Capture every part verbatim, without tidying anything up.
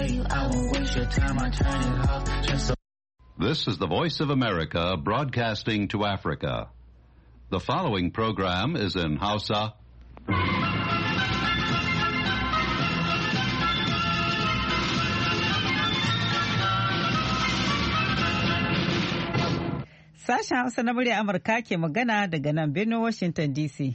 you. I won't waste your time, I turn it off just so. This is the Voice of America broadcasting to Africa. The following program is in Hausa. Sashen Hausa na murya Amurka ke magana daga nan birnin Washington D C.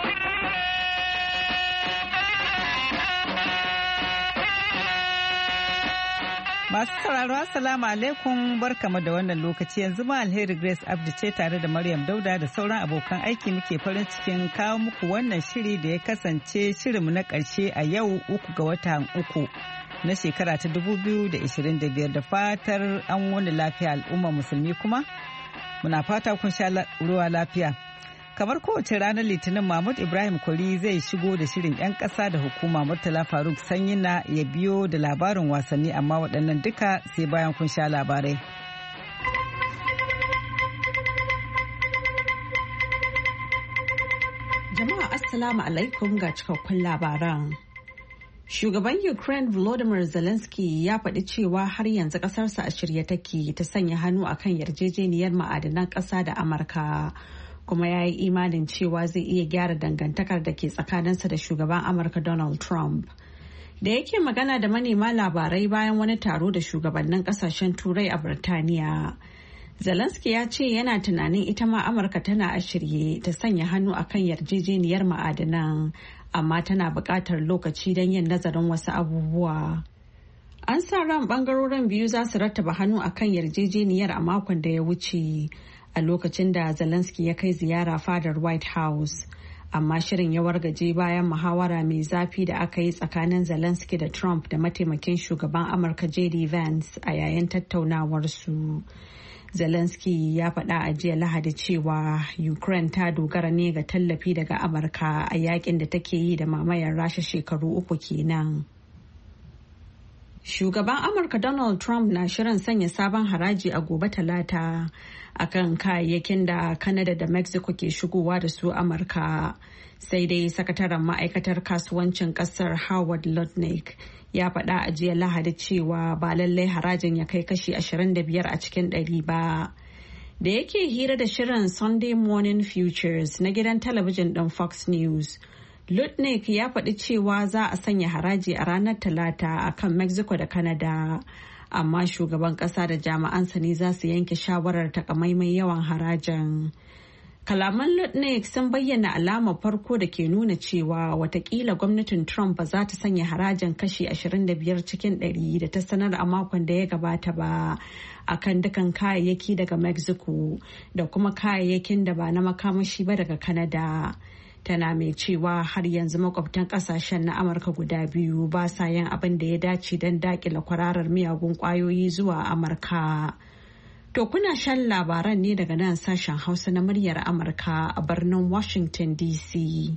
Masu sauraro assalamu alaikum barkamu da wannan lokaci yanzu ma alheri Grace Abdi ce tare da Maryam Dauda da sauran abokan aiki muke farin cikin kawo muku wannan shiri da ya kasance shirinmu na ƙarshe a yau uku ga watan uku na shekara ta dubu biyu da ashirin da biyar da fatar an wani lafiya al'umma musulmi kuma muna fata kun sha ruwa lafiya. Kamar kowace ranar Litinin Mahmud Ibrahim Kwari zai shigo da shirin 'yan ƙasa da hukuma Murtala Faruk Sanyina ya biyo da labarin wasanni amma waɗannan duka sai bayan kun sha labarai. Jama'a Assalamu alaikum ga cikakkun labaran. Shugaban Ukraine Volodymyr Zelensky ya faɗi cewa har yanzu ƙasarsa a shirye take ta sanya hannu akan yarjejeniyar ma'adanan ƙasa da Amurka. Kuma ya yi imanin cewa zai iya gyara dangantakar da ke tsakaninsa da shugaban Amurka Donald Trump. Da yake magana da manema labarai bayan wani taro da shugabannin kasashen Turai a Birtaniya. Zelensky ya ce yana tunanin ita ma Amurka tana a shirye ta sanya hannu akan yarjejeniyar ma'adanan, amma tana buƙatar lokaci don yin nazarin wasu abubuwa. An sa ran ɓangarorin biyu za su rattaba hannu akan yarjejeniyar a makon da ya wuce. A lokacin da Zelensky ya kai ziyara fadar White House. Amma shirin ya wargaje bayan muhawara mai zafi da aka yi tsakanin Zelensky da Trump da mataimakin shugaban Amurka J D Vance a yayin tattaunawarsu. Zelensky ya faɗa a jiya Lahadi cewa Ukraine ta dogara ne ga tallafi daga Amurka a yakin da take yi da mamayar Rasha shekaru uku kenan. Shugaban Amurka Donald Trump na shirin sanya sabon haraji a gobe Talata akan kayayyakin da Canada da Mexico ke shigowa da su Amurka. Sai dai sakataren ma'aikatar kasuwancin kasar Howard Lutnick ya faɗa a jiya Lahadi cewa ba lallai harajin ya kai kashi ashirin da biyar a cikin ɗari ba. Da yake hira da shirin Sunday Morning Futures na gidan talabijin ɗin Fox News. Lutnick ya faɗi cewa za a sanya haraji a ranar Talata a kan Mexico da Canada, amma shugaban ƙasa da jami'ansa ne za su yanke shawarar takamaiman yawan harajin. Kalaman Lutnick sun bayyana alamar farko da ke nuna cewa watakila gwamnatin Trump ba za ta sanya harajin kashi ashirin da biyar cikin ɗari da ta sanar a makon da ya gabata ba akan dukan kayayyaki daga Mexico da kuma kayayyakin da ba na makamashi ba daga Canada. Tana mai cewa har yanzu makwabtan kasashen na Amurka guda biyu ba sa yin abin da ya dace don dakile kwararar miyagun kwayoyi zuwa Amurka. To kuna shan labaran ne daga nan sashen Hausa na muryar Amurka a birnin Washington D C.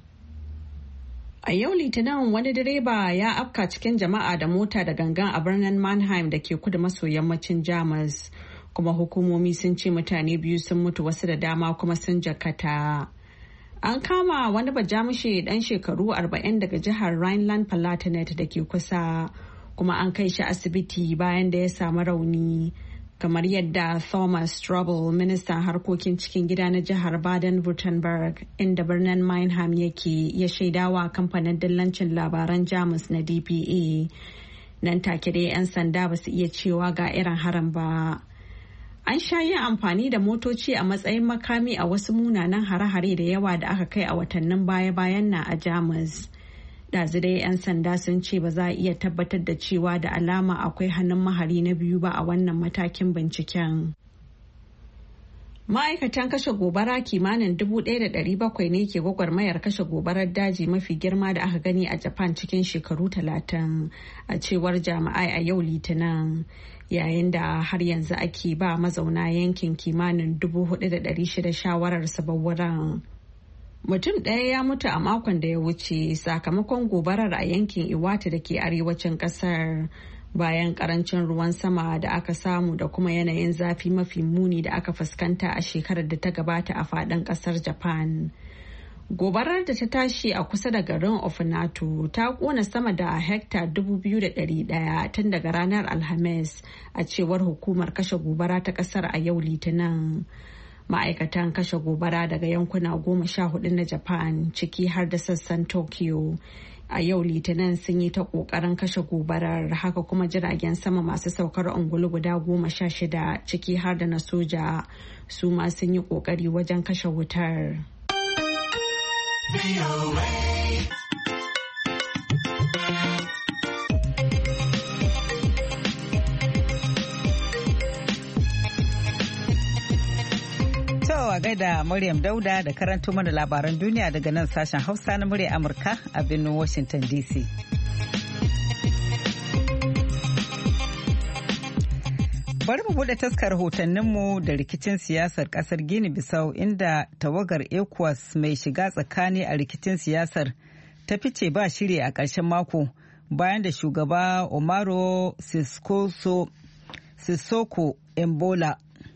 A yau Litinin wani direba ya afka cikin jama'a da mota da gangan a birnin Mannheim da ke kudu maso yammacin Jamus. Kuma hukumomi sun ce mutane biyu sun mutu wasu da dama kuma sun jakata. An kama wani bajamushe dan shekaru arba'in daga jihar Rhineland-Palatinate da ke kusa, kuma an kai shi asibiti bayan da ya samu rauni. Kamar yadda Thomas Strobel, ministan harkokin cikin gida na jihar Baden-Württemberg, inda birnin Mannheim yake, ya shaidawa kamfanin dillancin labaran Jamus na D P A. Nan take dai 'yan sanda ba su iya cewa ga irin harin ba. An sha yin amfani da motoci a matsayin makami a wasu munanan hare-hare da yawa da aka kai a watannin baya-bayan na a Jamus. Ɗazu dai 'yan sanda sun ce ba za a iya tabbatar da cewa da alama akwai hannun mahari na biyu ba a wannan matakin binciken. Ma'aikatan kashe gobara kimanin dubu ɗaya da ɗari bakwai ne ke gwagwarmayar kashe gobarar daji mafi girma da aka gani a Japan cikin shekaru talatin, a cewar jami'ai a yau Litinin. Yayin da har yanzu ake ba mazauna yankin kimanin dubu hudu da ɗari shida shawarar wurin. Mutum ɗaya ya mutu a makon da ya wuce sakamakon gobarar a yankin Iwata da ke arewacin ƙasar, bayan ƙarancin ruwan sama da aka samu da kuma yanayin zafi mafi muni da aka fuskanta a shekarar da ta gabata a faɗin ƙasar Japan. Gobarar da ta tashi a kusa da garin Ofinato ta kona sama da hekta dubu biyu da ɗari ɗaya tun daga ranar Alhamis, a cewar hukumar kashe gobara ta kasar a yau Litinin. Ma'aikatan kashe gobara daga yankuna goma sha hudu na Japan, ciki har da sassan Tokyo, a yau Litinin sun yi ta kokarin kashe gobarar. Haka kuma jiragen sama masu saukar ungulu guda goma sha shida, ciki har da na soja, su ma sun yi kokari wajen kashe wutar. A gaida Maryam Dauda da karanto mana labaran duniya daga nan sashen Hausa na murya Amurka a birnin Washington D C. Bari mu bude taskar rahotanninmu da rikicin siyasar kasar Gini Bissau, inda tawagar ECOWAS mai shiga tsakani a rikicin siyasar ta fice ba shiri a ƙarshen mako bayan da shugaba Omaro Sissoko Embola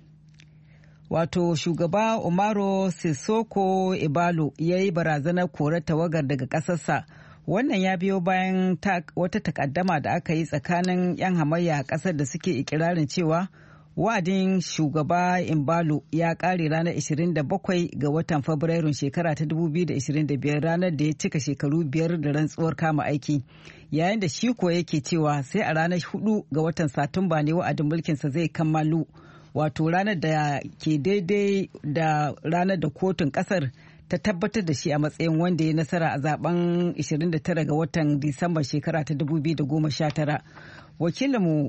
wato shugaba Omaro Sissoko Embalo ya yi barazanar korar tawagar daga ƙasarsa. Wannan ya biyo bayan wata takaddama da aka yi tsakanin 'yan hamayya a ƙasar da suke ikirarin cewa wa'adin shugaba Embalo ya ƙare ranar ishirin da bakwai ga watan Fabrairun shekara ta dubu biyu da ishirin da biyar, ranar da ya cika shekaru biyar da rantsuwar kama aiki, yayin da shi ko yake cewa sai a ranar hudu ga watan Satumba ne wa'adin mulkinsa zai kammalu, wato ranar da ke daidai da ranar da kotun kasar ta tabbatar da shi a matsayin wanda ya nasara a zaben ishirin da tara ga watan Disamba shekara ta dubu biyu da goma sha tara. Wakilinmu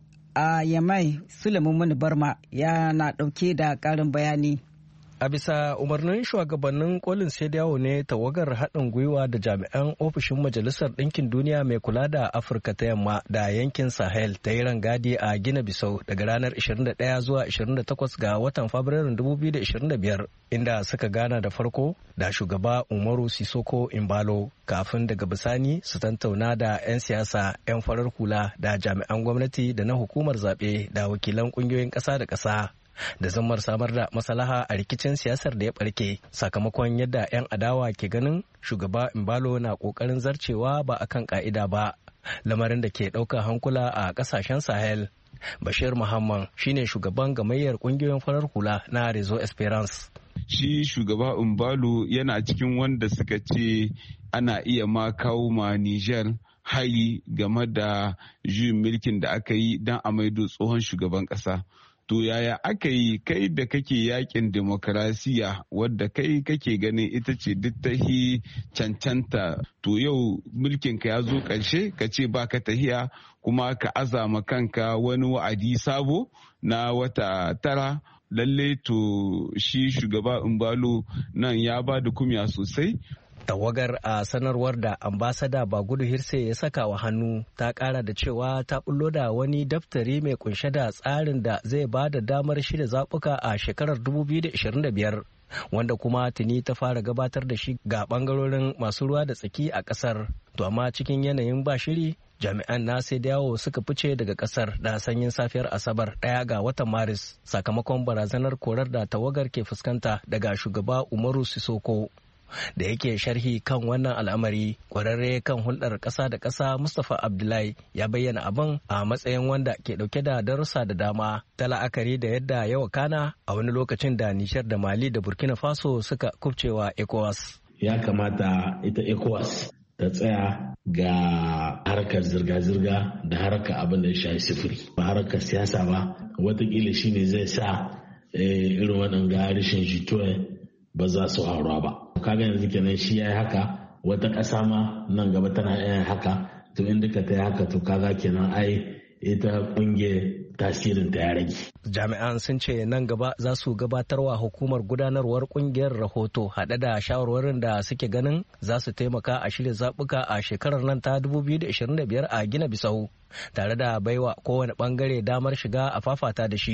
a Yamai Sulaiman Muni Barma yana dauke da karin bayani. A bisa umarnin shugabannin kolin yawo ne tawagar haɗin gwiwa da jami'an ofishin Majalisar Ɗinkin Duniya mai kula da Afirka ta Yamma da yankin Sahel ta yi rangadi a Gina Bissau daga ranar ishirin da ɗaya zuwa ishirin da takwas ga watan Fabrairun dubu biyu da ishirin da biyar, inda suka gana da farko da shugaba Umaru Sissoko Embalo kafin daga bisani su tantauna da 'yan siyasa, 'yan farar hula da jami'an gwamnati da na hukumar zaɓe da wakilan ƙungiyoyin ƙasa da ƙasa. Da zammar samar da maslaha a rikicin siyasar da ya barke sakamakon yadda 'yan adawa ke ganin shugaba Embalo na kokarin zarcewa ba akan ka'ida ba, lamarin da ke ɗaukar hankula a ƙasashen Sahel. Bashir Muhammad shine shugaban gamayyar ƙungiyoyin farar hula na Rezo Esperance. Shi shugaba Embalo yana cikin wanda suka ce ana iya ma kawo ma Niger hari game da juyin mulkin da aka yi don a maido tsohon shugaban ƙasa. To yaya aka yi kai da kake yakin demokarasiya wadda kai kake ganin ita ce duk tahi cancanta, to yau mulkinka ya zo ƙarshe ka ce ba ka tahiya kuma ka azama kanka wani wa'adi sabo na wata tara. Lalle to shi shugaba Embalo nan ya ba da kumya sosai. Tawagar a sanarwar da ambasada Bagudu Hirse ya saka wa hannu ta kara da cewa ta bullo da wani daftari mai kunshe da tsarin da zai ba da damar shirya zaɓuka a shekarar dubu biyu da ishirin da biyar, wanda kuma tuni ta fara gabatar da shi ga bangarorin masu ruwa da tsaki a ƙasar. To amma cikin yanayin ba shiri, jami'an na sai yawo suka fice daga ƙasar da sanyin safiyar Asabar ɗaya ga watan Maris sakamakon barazanar korar da tawagar ke fuskanta daga shugaba Umaru Sissoko. Da yake sharhi kan wannan al'amari, kwararre kan hulɗar ƙasa da ƙasa Mustapha Abdullahi ya bayyana abin a matsayin wanda ke ɗauke da darussa da dama ta la'akari da yadda ya wakana a wani lokacin da Nishar da Mali da Burkina Faso suka kubcewa ECOWAS. Ya kamata ita ECOWAS ta tsaya ga harkar zirga-zirga da harkar abin da ya shafi sifiri, ba harkar siyasa ba. Watakila shine zai sa irin waɗanda rashin jituwa ba za su haura ba. Kaga yanzu kenan shi ya yi haka, wata ƙasa ma nan gaba tana yin haka, to in duka ta yi haka to kaga kenan ai ita ƙungiyar tasirin ta ya rage. Jami'an sun ce nan gaba za su gabatarwa hukumar gudanarwar ƙungiyar rahoto haɗe da shawarwarin da suke ganin za su taimaka a shirya zaɓuka a shekarar nan ta dubu biyu da ishirin da biyar a Gina Bissau, tare da baiwa kowane ɓangare damar shiga a fafata da shi.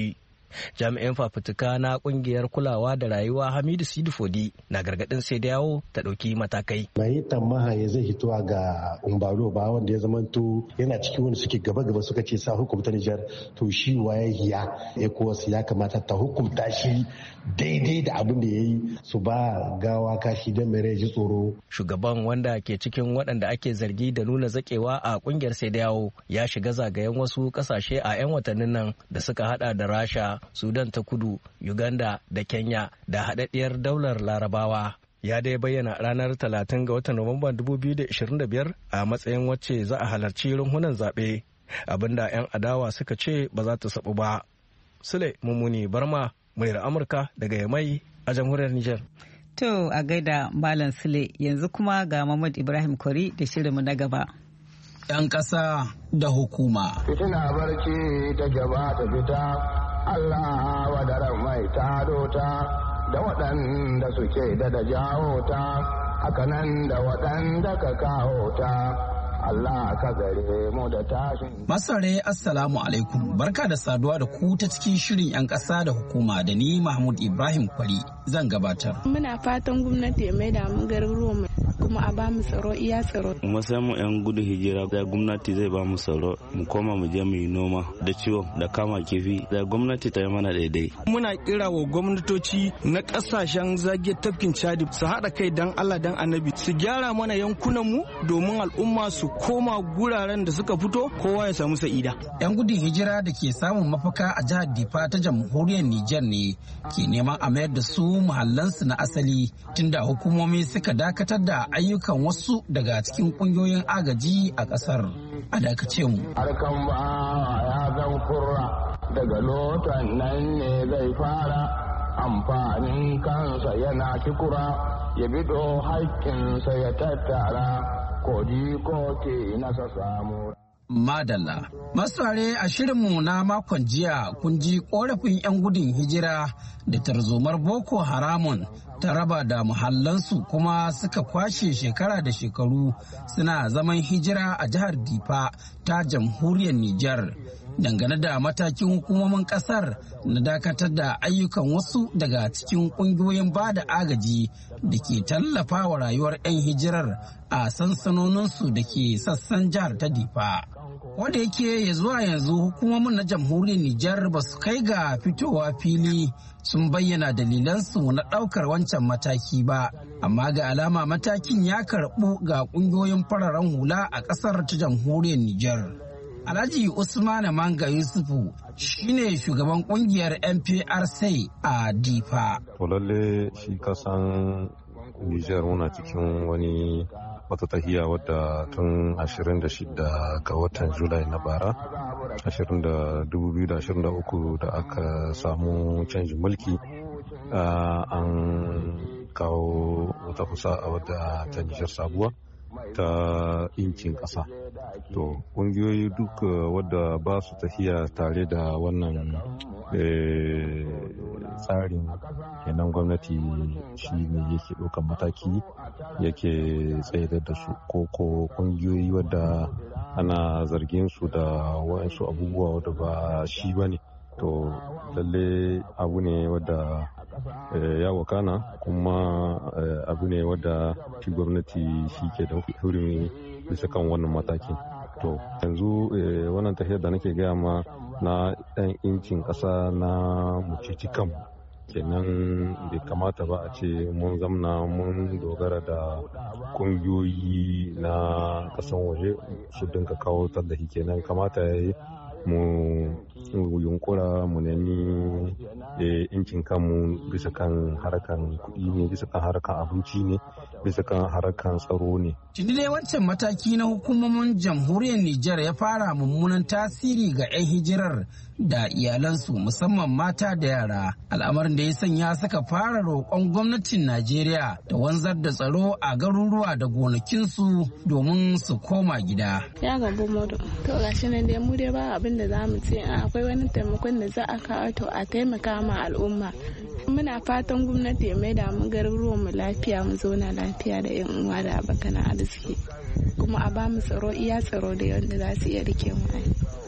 Jami'in fafutuka na kungiyar kulawa da rayuwa Hamidu Sidi Fodi na gargadin sai da yawo ta dauki matakai. Bai tamaha ya zai hitowa ga Umbaro ba wanda ya zamanto yana cikin wanda suke gaba-gaba suka ce sa hukumta Nijar to shi waye hiya ECOWAS ya kamata ta hukunta shi daidai da abin da ya yi su ba gawa kashi don mai ji tsoro. Shugaban wanda ke cikin waɗanda ake zargi da nuna zakewa a kungiyar sai da yawo ya shiga zagayen wasu ƙasashe a 'yan watannin nan da suka hada da Rasha, Sudan ta kudu, Uganda da Kenya da haɗaɗɗiyar daular Larabawa. Ya dai bayyana ranar talatin ga watan Nuwamba dubu biyu da ishirin da biyar a matsayin wacce za a halarci runhunan zaɓe, abinda 'yan adawa suka ce ba za ta saɓu ba. Sule Mummuni Barma, muryar Amurka daga Yamai a jamhuriyar Nijar. To a gaida Malam Sule, yanzu kuma ga Muhammad Ibrahim Kwari da shirinmu na gaba. 'Yan ƙasa da hukuma. Fitina barci ta gaba ta fita, Allah wadaran mai taro ta da waɗanda suke da da jawo ta, hakanan da waɗanda ka kawo ta. Allah ka gare mu da tashin. Masare Assalamu alaikum, barka da saduwa da ku ta cikin shirin 'yan ƙasa da hukuma da ni Mahmud Ibrahim Kwari zan gabatar. Muna fatan gwamnati ya maida mu garuruwan kuma a ba mu tsaro iya tsaro. Mu san mu 'yan gudu hijira da gwamnati zai ba mu tsaro mu koma mu je mu yi noma da ciwo da kama kifi da gwamnati ta yi mana daidai. Muna kira wa gwamnatoci na ƙasashen zage tafkin Chadi su haɗa kai dan Allah dan Annabi su gyara mana yankunan mu domin al'umma su koma guraren da suka fito kowa ya samu sa'ida. 'Yan gudun hijira da ke samun mafaka a jihar Difa ta jamhuriyar Nijar ne ke neman a mayar da su muhallansu na asali tunda hukumomi suka dakatar da ayyukan wasu daga cikin kungiyoyin agaji a kasar. A dakace mu. Harkan ba ya zan kurra daga lotan nan ne zai fara amfanin kansa yana kikura ya bido haƙƙinsa ya tattara. Madalla. Masare a shirinmu na makon jiya kun ji korafin 'yan gudun hijira da tarzomar Boko Haramun ta raba da muhallansu kuma suka kwashe shekara da shekaru suna zaman hijira a jihar Difa ta jamhuriyar Nijar. Dangane da matakin hukumomin kasar na dakatar da ayyukan wasu daga cikin kungiyoyin ba da agaji da ke tallafa wa rayuwar 'yan hijirar a sansanoninsu da ke sassan jihar ta Difa. Wanda yake ya zuwa yanzu hukumomin na jamhuriyar Nijar ba su kai ga fitowa fili sun bayyana dalilansu na ɗaukar wancan mataki ba, amma ga alama matakin ya karɓu ga ƙungiyoyin fararen hula a ƙasar ta jamhuriyar Nijar. Alhaji Usman Manga Yusufu shine shugaban kungiyar N P R C a Difa. To lalle shi kasan Nijar muna cikin wani wata tahiya wadda tun ashirin da shida ga watan Julai na bara dubu biyu da ashirin da uku da aka samu canjin mulki an kawo wata kusa a wadda ta Nijar sabuwa ta incin ƙasa. To ƙungiyoyi duk wadda ba su tafiya tare da wannan tsarin kenan gwamnati shi ne yake ɗaukan mataki yake tsayar da su ko ko ƙungiyoyi wadda ana zargin su da waɗansu abubuwa wadda ba shi ba ne. To lalle abu ne wadda ya wakana kuma abu ne wadda shi gwamnati shi ke da hurumi bisa kan wannan matakin. To yanzu wannan tafiyar da nake gaya ma na ɗan incin ƙasa na mucici kan kenan bai kamata ba a ce mun zamna mun dogara da ƙungiyoyi na ƙasan waje su dinka kawo tallafi kenan kamata ya yi mu yunkura mu nemi incin kanmu bisa kan harkan kuɗi ne bisa kan harkan abinci ne bisa kan harkan tsaro ne. Tuni dai wancan mataki na hukumomin jamhuriyar Nijar ya fara mummunan tasiri ga 'yan hijirar da iyalansu musamman mata da yara, al'amarin da ya sanya suka fara roƙon gwamnatin Najeriya da wanzar da tsaro a garuruwa da gonakinsu domin su koma gida. Ya gabo modo to gashi nan dai mu dai ba abin da za mu ce akwai wani taimakon da za a kawo to a taimaka ma al'umma. Muna fatan gwamnati ya maida mu garuruwan mu lafiya mu zauna lafiya da yan uwa da abokan arziki kuma a ba mu tsaro iya tsaro da yadda za su iya rike mu.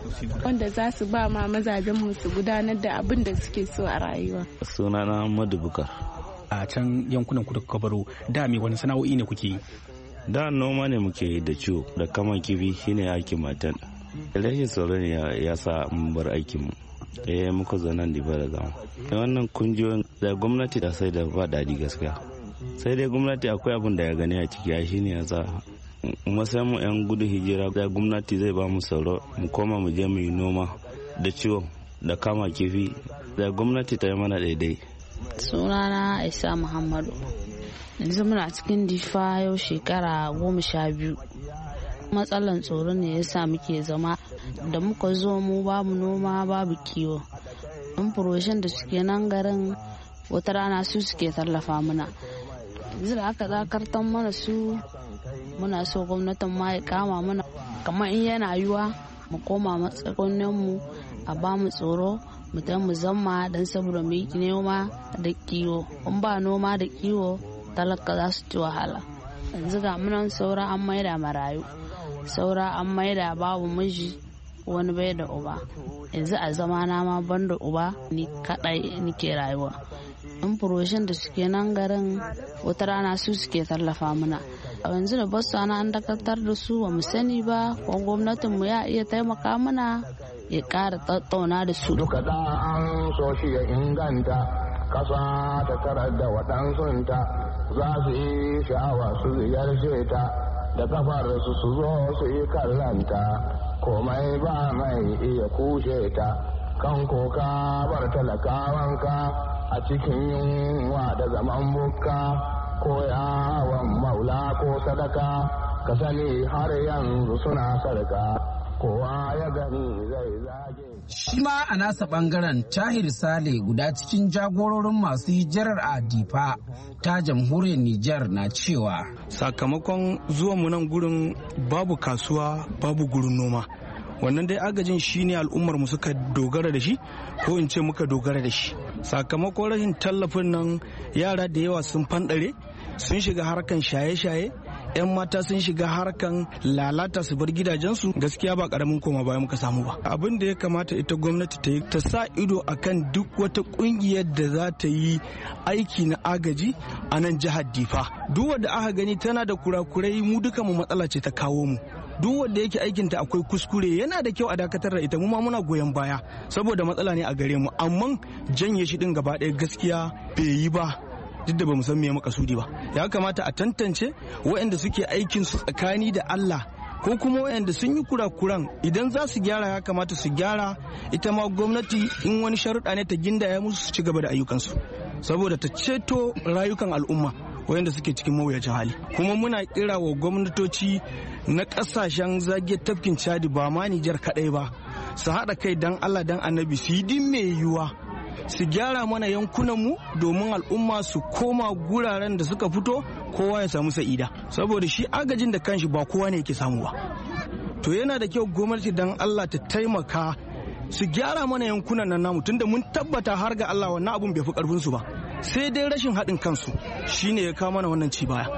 wanda za su ba ma mazajen mu su gudanar da abin da suke so a rayuwa. Sunana Ahmadu Bukar. A can yankunan ku da kuka baro da me wani sana'o'i ne kuke yi? Da noma ne muke yi da ciwo da kaman kifi shine aikin matan. Rashin tsaro ne ya sa mun bar aikin mu. Eh muka zo nan diba da zama. Wannan kungiyoyin da gwamnati da sai da ba dadi gaskiya. Sai dai gwamnati akwai abin da ya gani a ciki ya shine ya sa masai mu yan gudu hijira da gwamnati zai ba mu tsaro mu koma mu je mu yi noma da ciwo da kama kifi da gwamnati ta yi mana daidai. Sunana Aisha Muhammadu. Yanzu muna cikin difa yau shekara goma sha biyu. Matsalan tsoro ne ya sa muke zama da muka zo mu babu noma babu kiwo. Yan furoshin da suke nan garin wata rana su suke tallafa mana. Yanzu da aka zakartan mana su muna so gwamnatin ma ya kama mana kamar in yana yiwa mu koma matsakonin mu a ba mu tsoro mu ta mu zama dan saboda mu yi noma da kiwo. In ba noma da kiwo talaka za su ci wahala. Yanzu ga munan saura an maida marayu, saura an maida babu miji wani bai da uba. Yanzu a zama na ma ban da uba ni kadai nike rayuwa. In furoshin da suke nan garin wata rana su suke tallafa mana. A yanzu da basu ana an dakatar da su ba mu sani ba ko gwamnatin mu ya iya taimaka mana ya ƙara tattauna da su. Duka da an so shi ya inganta kasa ta tarar da waɗansunta za su yi sha'awa su ziyarce ta da kafar su su zo su yi kallanta komai ba mai iya kushe ta kan koka bar talakawanka a cikin yunwa da zaman bukka ko yawon maula ko sadaka ka sani har yanzu suna sarka kowa ya gani zai zage. Shi ma a nasa bangaren Tahir Sale guda cikin jagororin masu hijirar a Difa ta jamhuriyar Nijar na cewa sakamakon zuwan mu nan gurin babu kasuwa babu gurin noma. Wannan dai agajin shi ne al'ummar mu suka dogara da shi ko in ce muka dogara da shi. Sakamakon rashin tallafin nan yara da yawa sun fanɗare sun shiga harkan shaye-shaye, 'yan mata sun shiga harkan lalata su bar gidajensu. Gaskiya ba karamin koma baya muka samu ba. Abin da ya kamata ita gwamnati ta yi ta sa ido akan duk wata kungiyar da za ta yi aiki na agaji a nan jihar Difa. Duk wanda aka gani tana da kurakurai mu duka mu matsala ce ta kawo mu. Duk wanda yake aikinta akwai kuskure yana da kyau a dakatar da ita, mu ma muna goyon baya saboda matsala ne a gare mu, amma janye shi din gaba ɗaya gaskiya bai yi ba. Duk da ba mu san me makasudi ba, ya kamata a tantance waɗanda suke aikin su tsakani da Allah ko kuma waɗanda sun yi kurakuran idan za su gyara ya kamata su gyara. Ita ma gwamnati in wani sharuɗa ne ta gindaya musu su ci gaba da ayyukansu saboda ta ceto rayukan al'umma wayanda suke cikin mawuyacin hali. Kuma muna kira wa gwamnatoci na kasashen zagiyar tafkin Chadi ba ma Nijar kadai ba su haɗa kai dan Allah dan Annabi su yi din mai yiwuwa su gyara mana yankunan mu domin al'umma su koma guraren da suka fito kowa ya samu sa'ida, saboda shi agajin da kanshi ba kowa ne yake samu ba. To yana da kyau gwamnati dan Allah ta taimaka su gyara mana yankunan nan namu, tunda mun tabbata har ga Allah wannan abun bai fi karfin su ba, sai dai rashin haɗin kansu shine ya kawo mana wannan ci baya.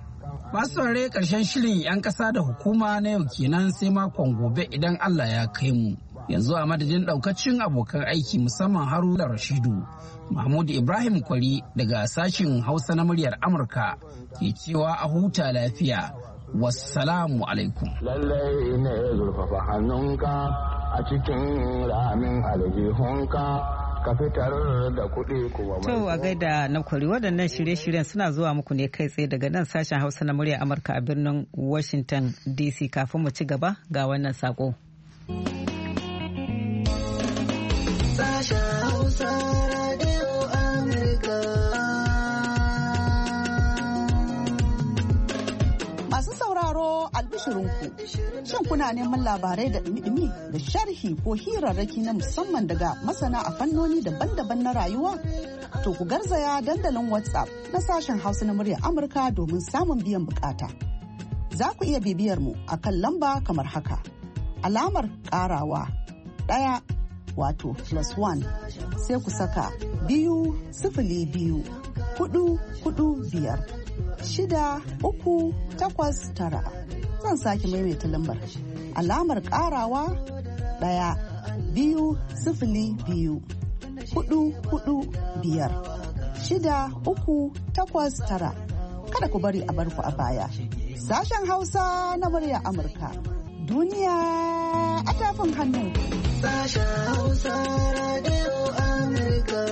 Masu saurare ƙarshen shirin 'yan ƙasa da hukuma na yau kenan sai makon gobe idan Allah ya kai mu. Yanzu a madadin ɗaukacin abokan aiki musamman Haruna Rashidu, Mahmud Ibrahim Kwari daga sashin Hausa na muryar Amurka ke cewa a huta lafiya. Wassalamu alaikum. Lallai ne zurfafa hannunka a cikin ramin aljihunka. Ka fitar da kuɗi kuma mai. To a gaida na kwari, waɗannan shirye-shiryen suna zuwa muku ne kai tsaye daga nan sashen Hausa na murya Amurka a birnin Washington D C. Kafin mu ci gaba ga wannan sako. Sashen Hausa Radio Amurka. Masu sauraro albishirinku, shin kuna neman labarai da ɗumi-ɗumi da sharhi ko hirarraki na musamman daga masana a fannoni daban-daban na rayuwa? To ku garzaya dandalin WhatsApp na sashen Hausa na muryar Amurka domin samun biyan bukata. Za ku iya bibiyar mu a kan lamba kamar haka. Alamar ƙarawa ɗaya wato plus one sai ku saka biyu sifili biyu hudu hudu biyar shida uku takwas tara. Zan sake maimaita lambar alamar ƙarawa ɗaya biyu sifili biyu hudu hudu biyar shida uku takwas tara. Kada ku bari a barku a baya. Sashen Hausa na murya Amurka. Duniya a tafin hannu. Sashen Hausa Radio Amurka.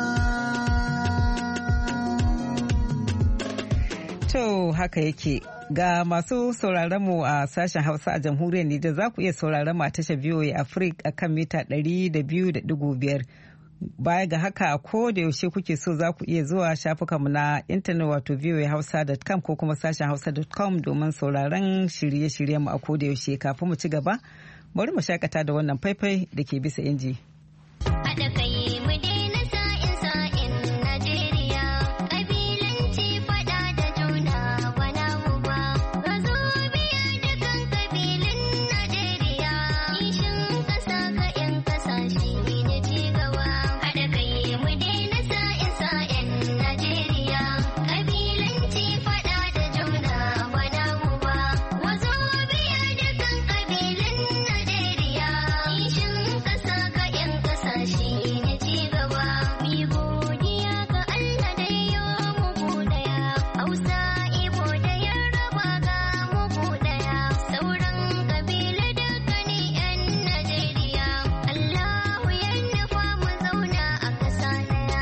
To haka yake. Ga masu sauraron mu a sashen Hausa a jamhuriyar Nijar za ku iya sauraron mu a tashar V O A Africa a kan mita ɗari da biyu da ɗigo biyar. Baya ga haka ko da yaushe kuke so za ku iya zuwa shafukanmu na intanet wato v o a hausa dot com ko kuma sashen hausa dot com domin sauraron shirye-shiryen mu a ko da yaushe. Kafin mu ci gaba, bari mu shakata da wannan faifai da ke bisa inji. Haɗa kai mu daina sa'in sa'in Najeriya, ƙabilanci faɗa da juna bana mu ba. Ka zo biya da kan ƙabilun Najeriya, kishin ƙasa ka 'yan ƙasashe ne ci gaba. Haɗa kai mu daina sa'in sa'in Najeriya, ƙabilanci faɗa da juna bana mu ba. Ka zo biya da kan ƙabilun Najeriya, kishin ƙasa ka 'yan ƙasashe ne ci gaba. Mi godiya ga Allah da ya muku ɗaya, Hausa, Igbo da Yarbawa ga muku ɗaya, sauran ƙabilu dukkanin 'yan Najeriya. Allahu ya nufa mu zauna a ƙasa ɗaya.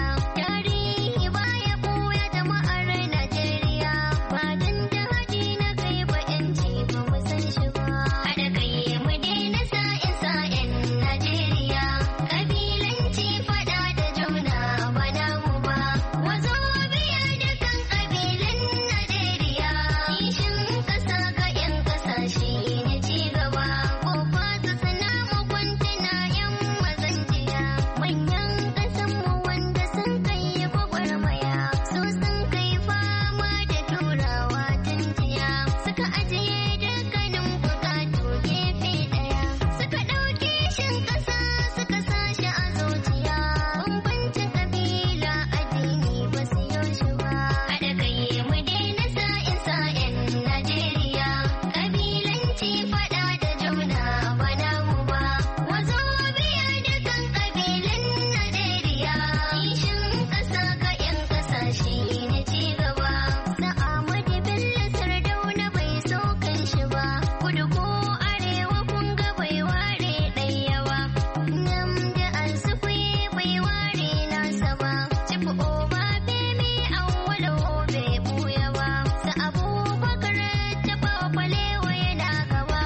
Tarihi baya ɓuya jama'ar Najeriya, ba dan jihadi na kai ba 'yanci ba mu san shi ba. Haɗa kai mu daina sa'in sa'in Najeriya, ƙabilanci faɗa da juna bana mu ba. Wazo biya da kan ƙabilun Najeriya, kishin ƙasa ga 'yan ƙasashe ne ci gaba. Kofa su sana mu kwantuna 'yan mazan jiya, manyan ƙasanmu wanda sun kai gwagwarmaya, su sun kai fama da turawa tun jiya, suka ajiye dukkanin buƙatu gefe ɗaya, suka ɗauki shin ƙasa suka sa shi a zuciya, bambancin ƙabila addini ba su yi shi ba. Haɗa kai mu daina sa'in sa'in Najeriya, ƙabilanci faɗa da juna bana mu ba. Wazo biya da kan ƙabilun Najeriya, kishin ƙasa ga 'yan ƙasashe ne ci gaba. Sa'amadu Bello Sardauna bai so kan shi ba, kudu ko arewa kun ga bai ware ɗaya ba. Nnamdi Azikiwe bai ware nasa ba, Chief Obafemi Awolowo bai ɓuya ba, sa Abubakar Tafawa Balewa yana gaba.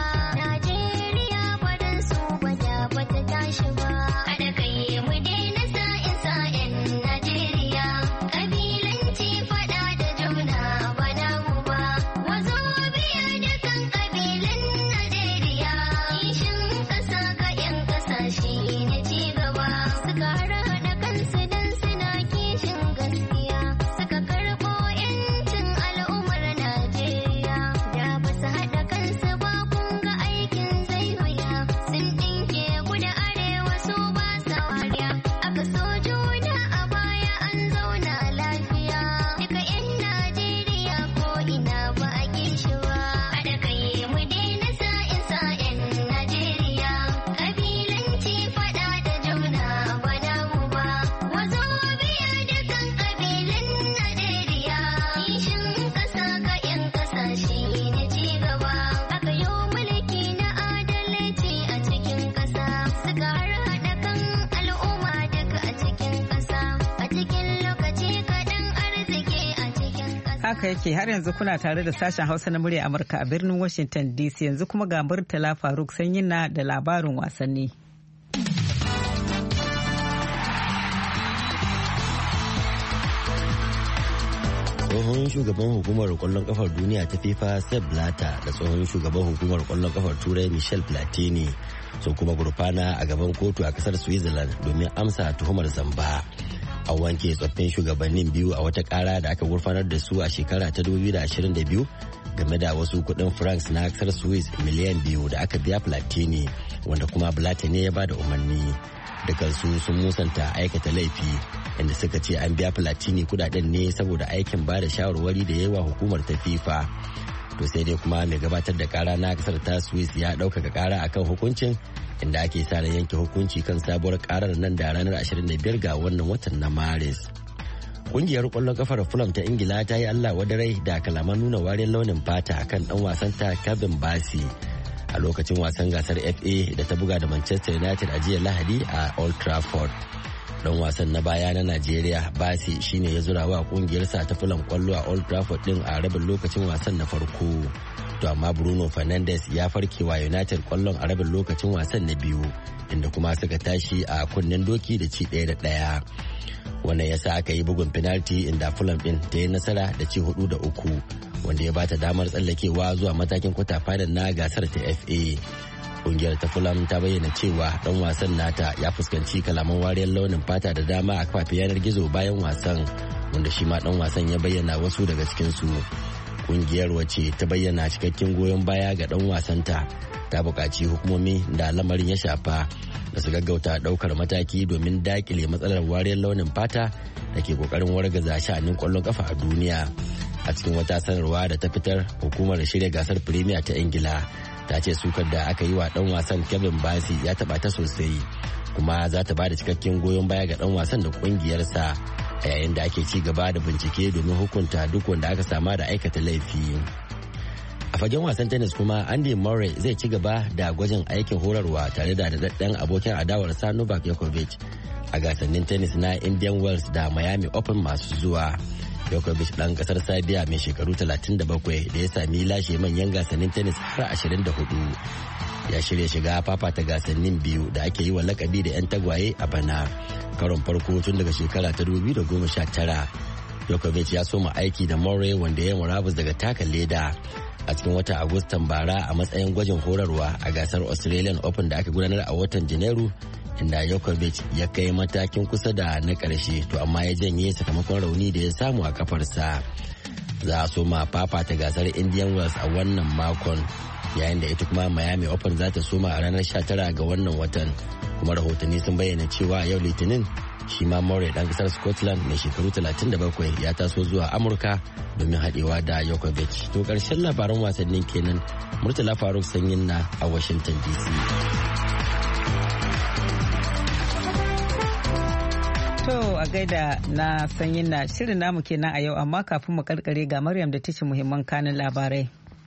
Najeriya ba dan su ba da ba ta tashi ba. Haɗa kai mu daina sa'in sa'in Najeriya, ƙabilanci faɗa da juna bana mu ba. Wazo biya da kan ƙabilun Najeriya, kishin ƙasa ga 'yan ƙasashe ne ci gaba. Suka haɗa kansu dan suna kishin gaskiya, suka karɓo 'yancin al'ummar Najeriya. Da ba su haɗa kansu ba kun ga aikin zai wuya, sun ɗinke kudu arewa su ba sa wariya. Aka so juna a baya an zauna lafiya, duka 'yan Najeriya ko ina ba a kishi ba. Haɗa kai mu daina sa'in sa'in Najeriya, ƙabilanci faɗa da juna bana mu ba. Wazo biya da kan ƙabilun Najeriya, kishin ƙasa ga 'yan ƙasashe ne ci gaba. Aka yo mulki na adalci a cikin ƙasa, suka harhaɗa kan al'umma duka a cikin ƙasa, a cikin lokaci kaɗan arziki a cikin ƙasa. Haka yake, har yanzu kuna tare da sashen Hausa na murya Amurka a birnin Washington D C. Yanzu kuma ga Murtala Faruk Sanyina da labarin wasanni. Tsohon shugaban hukumar kwallon kafar duniya ta FIFA Sepp Blatter da tsohon shugaban hukumar kwallon kafar Turai Michel Platini sun kuma gurfana a gaban kotu a kasar Switzerland domin amsa tuhumar zamba. An wanke tsoffin shugabannin biyu a wata kara da aka gurfanar da su a shekara ta dubu biyu da ashirin da biyu game da wasu kudin francs na kasar Swiss miliyan biyu da aka biya Platini, wanda kuma Blatter ne ya bada umarni. Dukansu sun musanta aikata laifi, inda suka ce an biya Platini kudaden ne saboda aikin ba da shawarwari da yawa hukumar ta FIFA. To sai dai kuma mai gabatar da kara na kasar ta Swiss ya ɗaukaka kara akan hukuncin, inda ake sa ran yanke hukunci kan sabuwar karar nan da ranar ashirin da biyar ga wannan watan na Maris. Kungiyar kwallon kafar Fulham ta Ingila ta yi Allah wadarai da kalaman nuna wariyar launin fata kan dan wasan ta Kevin Bassey a lokacin wasan gasar F A da ta buga da Manchester United a jiya Lahadi a Old Trafford. Dan wasan na baya na Najeriya Bassey shine ya zura wa kungiyarsa ta Fulham kwallo a Old Trafford din a rabin lokacin wasan na farko. To amma Bruno Fernandes ya farke wa United kwallon a rabin lokacin wasan na biyu inda kuma suka tashi a kunnen doki da ci ɗaya da ɗaya. Wannan ya sa aka yi bugun penalty inda Fulham din ta yi nasara da ci hudu da uku wanda ya bata damar tsallakewa zuwa matakin kwata final na gasar ta F A. Kungiyar ta Fulham ta bayyana cewa dan wasan nata ya fuskanci kalaman wariyar launin fata da dama a kafafen yanar gizo bayan wasan wanda shi ma dan wasan ya bayyana wasu daga cikin su. Kungiyar wacce ta bayyana cikakken goyon baya ga dan wasanta ta buƙaci hukumomi da lamarin ya shafa da su gaggauta ɗaukar mataki domin daƙile matsalar wariyar launin fata da ke ƙoƙarin wargaza sha'anin ƙwallon ƙafa a duniya. A cikin wata sanarwa da ta fitar, hukumar shirya gasar Premier ta Ingila ta ce sukar da aka yi wa ɗan wasan Kevin Bassey ya taɓa ta sosai kuma za ta ba da cikakken goyon baya ga ɗan wasan da ƙungiyarsa a yayin da ake ci gaba da bincike domin hukunta duk wanda aka sama da aikata laifi. A fagen wasan tennis kuma Andy Murray zai ci gaba da gwajin aikin horarwa tare da daɗaɗɗen abokin adawarsa Novak Djokovic a gasannin tennis na Indian Wells da Miami Open masu zuwa. Djokovic ɗan ƙasar Serbia mai shekaru talatin da bakwai da ya sami lashe manyan gasannin tennis har ashirin da hudu. Ya shirya shiga fafata gasannin biyu da ake yi wa lakabi da 'yan tagwaye a bana. Karon farko tun daga shekara ta dubu biyu da goma sha tara. Djokovic ya soma aiki da Murray wanda ya murabus daga taka leda a cikin watan Agustan bara a matsayin gwajin horarwa a gasar Australian Open da aka gudanar a watan Janairu, inda Djokovic ya kai matakin kusa da na ƙarshe to amma ya janye sakamakon rauni da ya samu a kafarsa. Za a soma fafata gasar Indian Wells a wannan makon, yayin da ita kuma Miami Open za ta soma a ranar sha tara ga wannan watan. Kuma rahotanni sun bayyana cewa yau Litinin shi ma Murray dan kasar Scotland mai shekaru talatin da bakwai ya taso zuwa Amurka domin haɗewa da Djokovic. To ƙarshen labaran wasannin kenan. Murtala Faruk Sanyin na a Washington D C. To a gaida na Sanyin na shirin namu kenan a yau, amma kafin mu karkare ga Maryam da tace muhimman kanin labarai.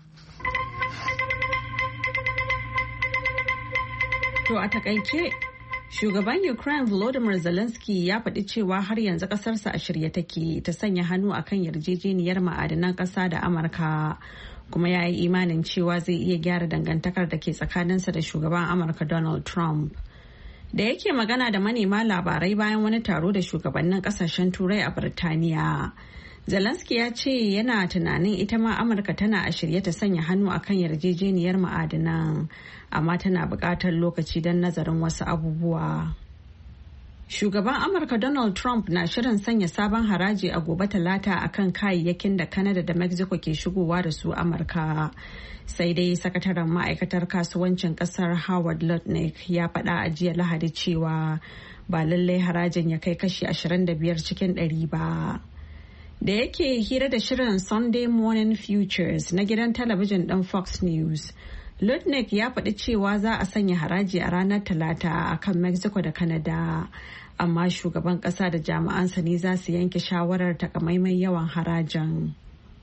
To a takaice shugaban Ukraine Volodymyr Zelensky ya faɗi cewa har yanzu ƙasarsa a shirye take ta sanya hannu akan yarjejeniyar ma'adanan ƙasa da Amurka, kuma ya yi imanin cewa zai iya gyara dangantakar da ke tsakaninsa da shugaban Amurka Donald Trump. Da yake magana da manema labarai bayan wani taro da shugabannin ƙasashen Turai a Birtaniya, Zelensky ya ce yana tunanin ita ma Amurka tana a shirye ta sanya hannu akan yarjejeniyar ma'adanan, amma tana buƙatar lokaci don nazarin wasu abubuwa. Shugaban Amurka Donald Trump na shirin sanya sabon haraji a gobe Talata akan kayayyakin da Canada da Mexico ke shigowa da su Amurka. Sai dai sakataren ma'aikatar kasuwancin kasar Howard Lutnick ya faɗa a jiya Lahadi cewa ba lallai harajin ya kai kashi ashirin da biyar cikin ɗari ba. Da yake hira da shirin Sunday Morning Futures na gidan talabijin ɗin Fox News, Lutnick ya faɗi cewa za a sanya haraji a ranar Talata a kan Mexico da Canada, amma shugaban ƙasa da jami'ansa ne za su yanke shawarar takamaiman yawan harajin.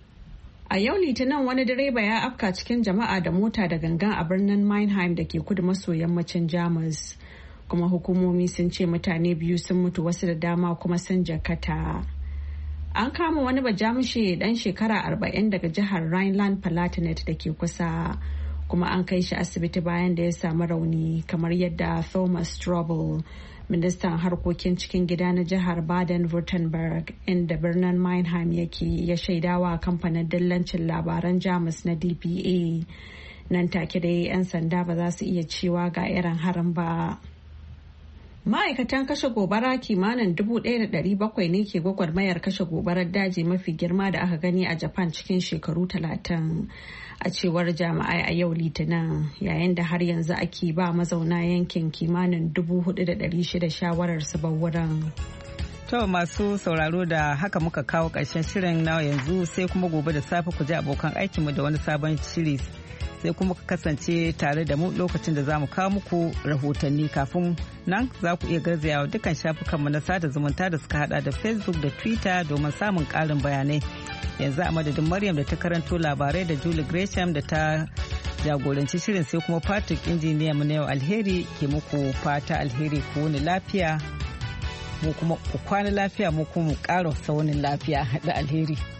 A yau Litinin wani direba ya afka cikin jama'a da mota da gangan a birnin Mannheim da ke kudu maso yammacin Jamus, kuma hukumomi sun ce mutane biyu sun mutu, wasu da dama kuma sun jakata. An kama wani bajamushe dan shekara arba'in daga jihar Rhineland-Palatinate da ke kusa, kuma an kai shi asibiti bayan da ya samu rauni, kamar yadda Thomas Strobel, ministan harkokin cikin gida na jihar Baden-Württemberg inda birnin Mannheim yake, ya shaidawa kamfanin dillancin labaran Jamus na D P A. Nan take da 'yan sanda ba za su iya cewa ga irin harin ba. Ma'aikatan kashe gobara kimanin dubu ɗaya da ɗari bakwai ne ke gwagwarmayar kashe gobarar daji mafi girma da aka gani a Japan cikin shekaru talatin, a cewar jami'ai a yau Litinin, yayin da har yanzu ake ba mazauna yankin kimanin dubu hudu da ɗari shida shawarar su bar wurin. To masu sauraro, da haka muka kawo ƙarshen shirin na yanzu, sai kuma gobe da safe ku ji abokan aikinmu da wani sabon shiri. sai kuma ka kasance tare da mu lokacin da za mu kawo muku rahotanni. Kafin nan za ku iya garzayawa dukkan shafukanmu na sada zumunta da suka hada da Facebook da Twitter domin samun ƙarin bayanai. Yanzu a madadin Maryam da ta karanto labarai da Julie Gresham da ta jagoranci shirin, sai kuma Patrick injiniya mu na yau. Alheri ke muku fata alheri, ku wani lafiya mu kuma ku kwana lafiya mu kuma mu ƙara saunin lafiya da alheri.